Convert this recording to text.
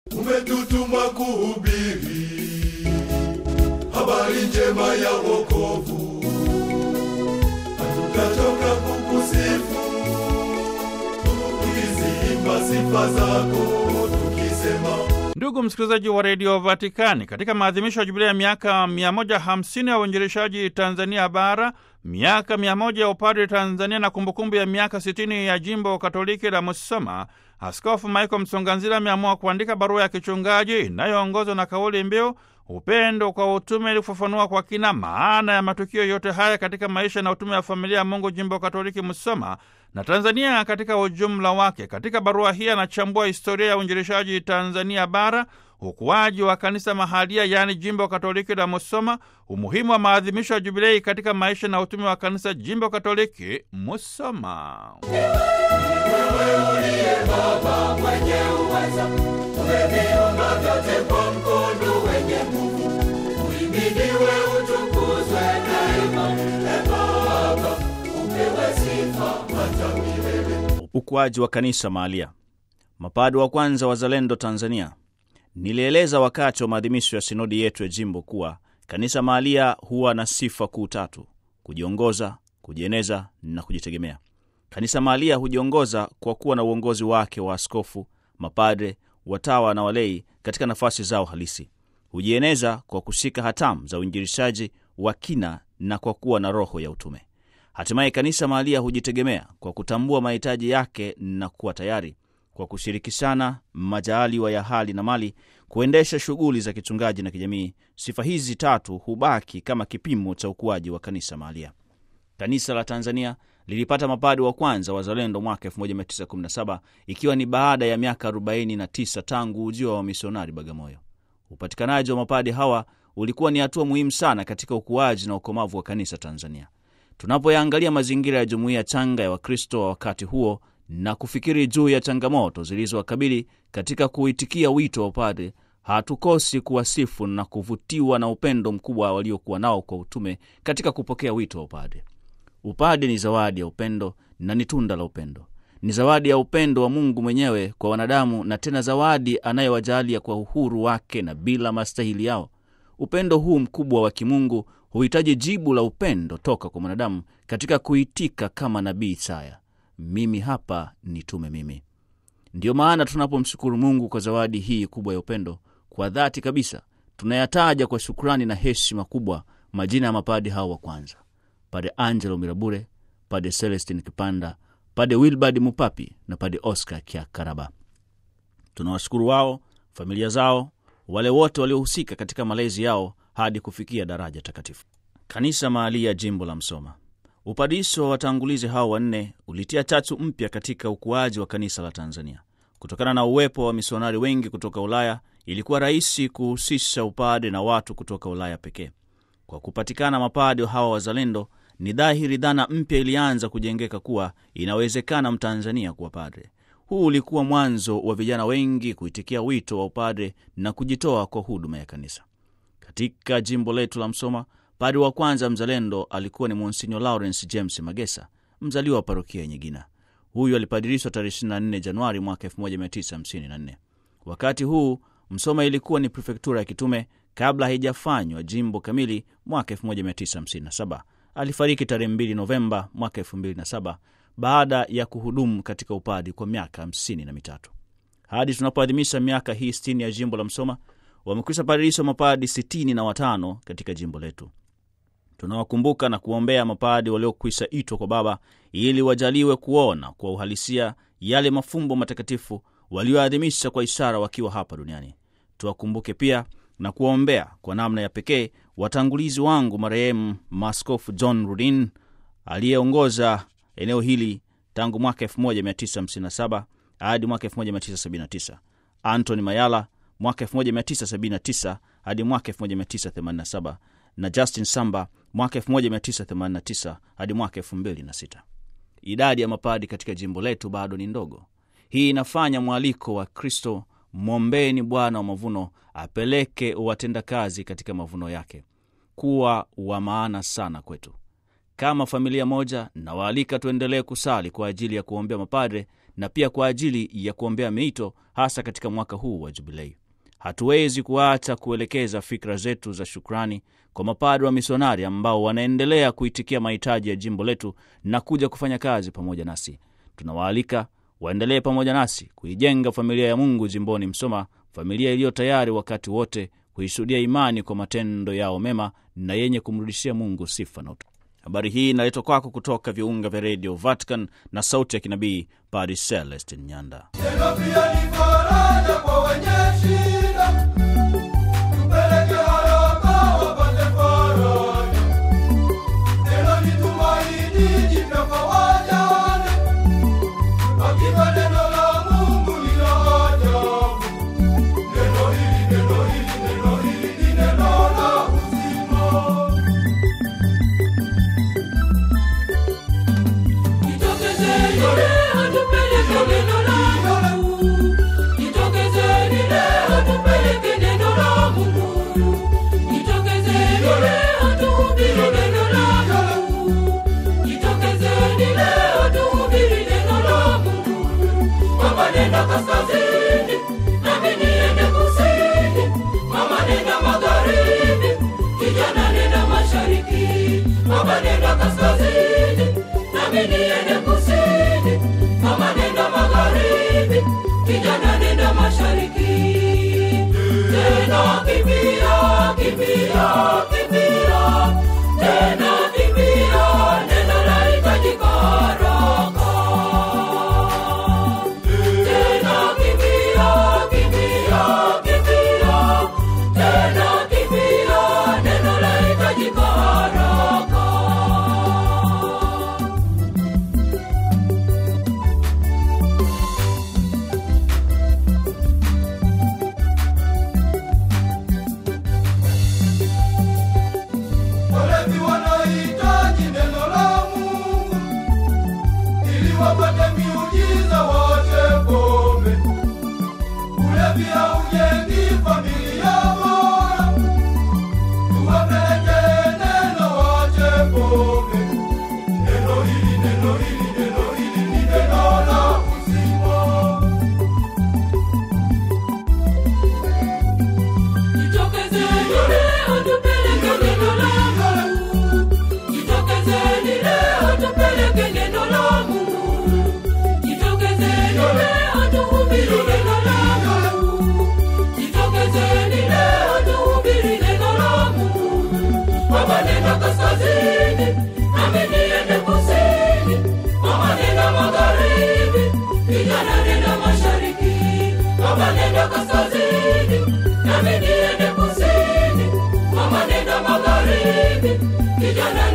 Umetutuma kuhubiri habari njema ya wokovu, hatutachoka kukusifu, tukiziimba sifa zako tukisema. Ndugu msikilizaji wa redio Vatikani, katika maadhimisho ya jubilei ya miaka 150 ya uinjilishaji Tanzania bara, miaka 100 ya upadre Tanzania na kumbukumbu ya miaka 60 ya jimbo Katoliki la Musoma, Askofu Michael Msonganzila ameamua kuandika barua ya kichungaji inayoongozwa na kauli mbiu upendo kwa utume, ili kufafanua kwa kina maana ya matukio yote haya katika maisha na utume wa familia ya Mungu jimbo Katoliki Musoma na Tanzania katika ujumla wake. Katika barua hii anachambua historia ya uinjilishaji Tanzania bara, ukuaji wa kanisa mahalia yaani jimbo Katoliki la Musoma, umuhimu wa maadhimisho ya jubilei katika maisha na utume wa kanisa jimbo Katoliki Musoma. Wewe uliye Baba mwenye uweza, umeviumba vyote kwa mkono wenye nguvu. Uhimidiwe, utukuzwe daima. E Baba, upewe sifa hata milele. Ukuaji wa kanisa mahalia. Mapadre wa kwanza wazalendo Tanzania. Nilieleza wakati wa maadhimisho ya sinodi yetu ya jimbo kuwa kanisa mahalia huwa na sifa kuu tatu: kujiongoza, kujieneza na kujitegemea. Kanisa mahalia hujiongoza kwa kuwa na uongozi wake wa askofu, mapadre, watawa na walei katika nafasi zao halisi. Hujieneza kwa kushika hatamu za uinjilishaji wa kina na kwa kuwa na roho ya utume. Hatimaye kanisa mahalia hujitegemea kwa kutambua mahitaji yake na kuwa tayari kwa kushirikishana majaliwa ya hali na mali kuendesha shughuli za kichungaji na kijamii. Sifa hizi tatu hubaki kama kipimo cha ukuaji wa kanisa mahalia. Kanisa la Tanzania lilipata mapadre wa kwanza wazalendo mwaka 1917, ikiwa ni baada ya miaka 49 tangu ujio wa misionari Bagamoyo. Upatikanaji wa mapadre hawa ulikuwa ni hatua muhimu sana katika ukuaji na ukomavu wa kanisa Tanzania. Tunapoyaangalia mazingira ya jumuiya changa ya Wakristo wa wakati huo na kufikiri juu ya changamoto zilizowakabili katika kuitikia wito wa upadre, hatukosi kuwasifu na kuvutiwa na upendo mkubwa waliokuwa nao kwa utume katika kupokea wito wa upadre. Upadre ni zawadi ya upendo na ni tunda la upendo. Ni zawadi ya upendo wa Mungu mwenyewe kwa wanadamu, na tena zawadi anayewajalia kwa uhuru wake na bila mastahili yao. Upendo huu mkubwa wa kimungu huhitaji jibu la upendo toka kwa mwanadamu katika kuitika kama nabii Isaya, mimi hapa nitume mimi. Ndiyo maana tunapomshukuru Mungu kwa zawadi hii kubwa ya upendo, kwa dhati kabisa tunayataja kwa shukrani na heshima kubwa majina ya mapadre hao wa kwanza: Padre Angelo Mirabure, Padre Celestine Kipanda, Padre Wilbard Mupapi na Padre Oscar Kiakaraba. Tunawashukuru wao, familia zao, wale wote waliohusika katika malezi yao hadi kufikia daraja takatifu. Kanisa mahalia jimbo la Musoma. Upadiso wa watangulizi hao wanne ulitia chachu mpya katika ukuaji wa kanisa la Tanzania. Kutokana na uwepo wa misionari wengi kutoka Ulaya, ilikuwa rahisi kuhusisha upade na watu kutoka Ulaya pekee. Kwa kupatikana mapade hawa wazalendo, ni dhahiri dhana mpya ilianza kujengeka kuwa inawezekana Mtanzania kuwa padre. Huu ulikuwa mwanzo wa vijana wengi kuitikia wito wa upadre na kujitoa kwa huduma ya kanisa. Katika jimbo letu la Musoma, padre wa kwanza mzalendo alikuwa ni Monsignor Lawrence James Magesa, mzaliwa wa parokia Nyegina. Huyu alipadirishwa tarehe 24 Januari mwaka 1954. Wakati huu Musoma ilikuwa ni prefektura ya kitume kabla haijafanywa jimbo kamili mwaka 1957. Alifariki tarehe 2 Novemba mwaka 2007 baada ya kuhudumu katika upadi kwa miaka 53. Hadi tunapoadhimisha miaka hii 60 ya jimbo la Musoma, wamekwisha padirishwa mapadi 65 katika jimbo letu. Tunawakumbuka na kuombea mapadi waliokwisha itwa kwa Baba ili wajaliwe kuona kwa uhalisia yale mafumbo matakatifu walioadhimisha kwa ishara wakiwa hapa duniani. Tuwakumbuke pia na kuombea kwa namna ya pekee watangulizi wangu marehemu Maaskofu John Rudin aliyeongoza eneo hili tangu mwaka 1957 hadi mwaka 1979, Anthony Mayala mwaka 1979 hadi mwaka 1987, na Justin Samba mwaka 1989 hadi mwaka 2006. Idadi ya mapadi katika jimbo letu bado ni ndogo. Hii inafanya mwaliko wa Kristo, mwombeni Bwana wa mavuno apeleke watenda kazi katika mavuno yake, kuwa wa maana sana kwetu. Kama familia moja, na waalika tuendelee kusali kwa ajili ya kuombea mapadre na pia kwa ajili ya kuombea miito, hasa katika mwaka huu wa jubilei. Hatuwezi kuacha kuelekeza fikra zetu za shukrani kwa mapadri wa misionari ambao wanaendelea kuitikia mahitaji ya jimbo letu na kuja kufanya kazi pamoja nasi. Tunawaalika waendelee pamoja nasi kuijenga familia ya Mungu jimboni Msoma, familia iliyo tayari wakati wote kuishuhudia imani kwa matendo yao mema na yenye kumrudishia Mungu sifa na utukufu. Habari hii inaletwa kwako kutoka viunga vya Radio Vatican na sauti ya kinabii, Padre Celestin Nyanda. Neno pia ni faraja kwa wenye shida, tupeleke haraka wapate faraja. Neno ni tumaini jipya kwa wajane, hakika neno la Mungu ni la ajabu. Neno hili ni neno la uzima. Itokezeni leo tupeleke neno la Mungu. Itokezeni leo tupeleke neno la Mungu. Itokezeni leo tuhubiri neno la Mungu. Itokezeni leo tuhubiri neno la Mungu. Mama nenda kaskazini, nami niende kusini. Mama nenda magharibi, kijana nenda mashariki. Mama nenda kaskazini, nami niende kusini. Mama nenda magharibi, kijana nenda mashariki. Tena kimbia, kimbia, kimbia. Tena kimbia, neno lahitajika haraka. Tena kimbia, kimbia, kimbia. Tena kimbia, neno lahitajika haraka. Walevi wanahitaji neno la Mungu ili wapate miujiza, waache pombe. Ulevi haujengi familia bora, tuwapeleke neno, waache pombe. Neno hili ni neno la uzima. Itokezeni leo tupeleke neno la Mungu. Itokezeni leo tupeleke neno la Mungu. Itokezeni leo tuhubiri neno la Mungu. Itokezeni leo tuhubiri neno la Mungu. Mama nenda kaskazini, nami niende kusini. Mama nenda magharibi, kijana nenda mashariki. Mama nenda kaskazini, nami niende kusini. Mama nenda magharibi, kijana